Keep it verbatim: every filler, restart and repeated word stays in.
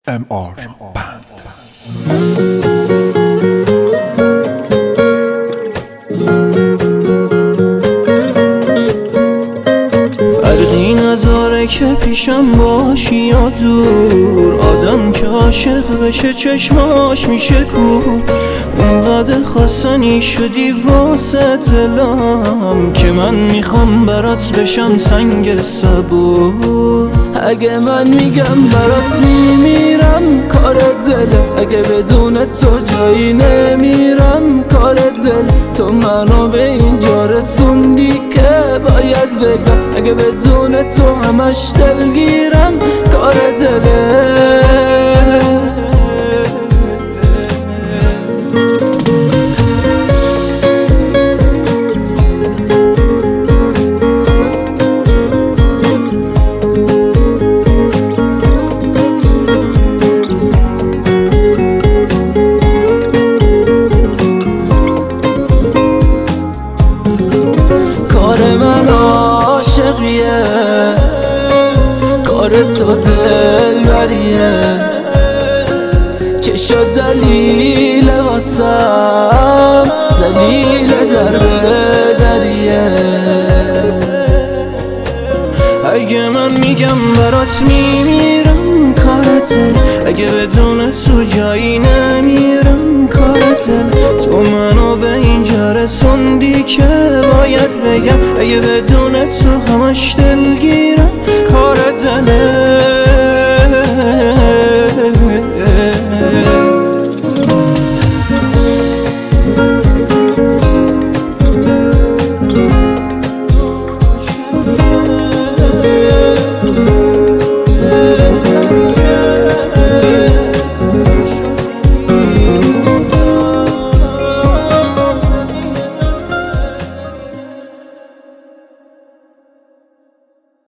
ام آر بند. فرقی نداره که پیشم باشی یا دور، آدم که عاشق بشه چشماش میشه کور. اونقدر خواستنی شدی واسه دلم که من میخوام برات بشم سنگ صبور. اگه من میگم برات میمیرم کار دله، اگه بدون تو جایی نمیرم کار دل. تو منو به اینجا رسوندی که باید بگم، اگه بدون تو همش دلگیرم کار دله. کار من عاشقیه، کار تو دلبریه، چه شد دلیل واسم، دلیل در بدریه. اگه من میگم برات میمیرم کارت، اگه بدون تو جایی نمیرم کارت. تو منو به اینجا رسوندی که باید بگم، اگه بدون تو همش دلگیرم کار دله.